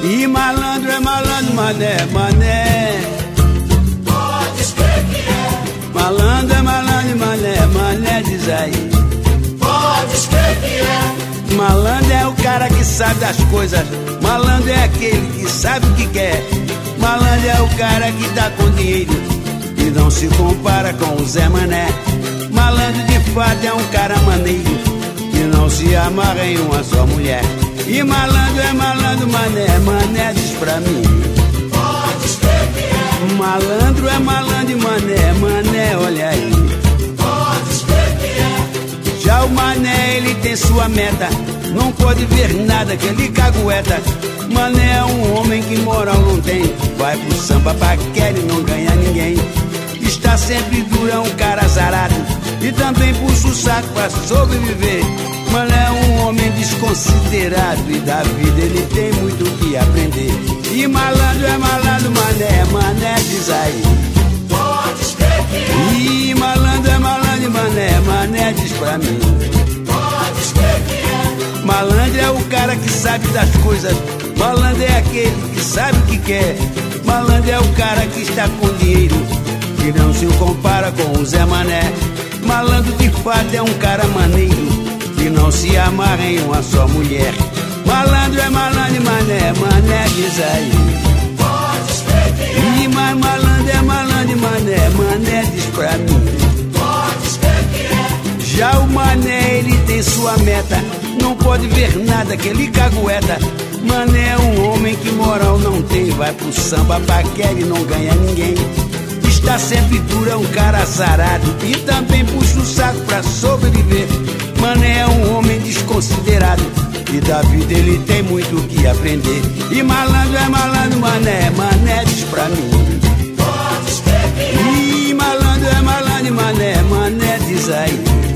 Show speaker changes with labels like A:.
A: E malandro é malandro, mané, mané.
B: Pode crer que é.
A: Malandro é malandro, mané, mané, diz aí.
B: Pode crer que é.
A: Malandro é o cara que sabe das coisas. Malandro é aquele que sabe o que quer. Malandro é o cara que dá com dinheiro e não se compara com o Zé Mané. Malandro de fato é um cara maneiro que não se amarra em uma só mulher. E malandro é malandro, mané, mané, diz pra mim.
B: Pode crer que é.
A: Malandro é malandro, mané, mané, olha aí.
B: Pode crer que é.
A: Já o mané, ele tem sua meta, não pode ver nada que ele cagueta. Mané é um homem que moral não tem, vai pro samba, paquera e não ganha ninguém. Está sempre duro, é um cara azarado e também puxa o saco pra sobreviver. Mané é um homem desconsiderado e da vida ele tem muito o que aprender. E malandro é malandro, mané, mané, diz aí.
B: Pode crer que é.
A: E malandro é malandro, mané, mané, diz pra mim.
B: Pode crer que é.
A: Malandro é o cara que sabe das coisas. Malandro é aquele que sabe o que quer. Malandro é o cara que está com dinheiro que não se compara com o Zé Mané. Malandro de fato é um cara maneiro que não se amarra em uma só mulher. Malandro é malandro, mané, mané, diz aí.
B: Pode crer que é.
A: E mais malandro é malandro, mané, mané, diz pra mim.
B: Pode crer que é.
A: Já o mané, ele tem sua meta, não pode ver nada que ele cagueta. Mané é um homem que moral não tem, vai pro samba, paquera e não ganha ninguém. Está sempre duro, é um cara azarado e também puxa o saco pra sobreviver. Mané é um homem desconsiderado e da vida ele tem muito o que aprender. E malandro é malandro, mané, mané, diz pra mim.
B: Pode crer que é.
A: E malandro é malandro, mané, mané, diz aí.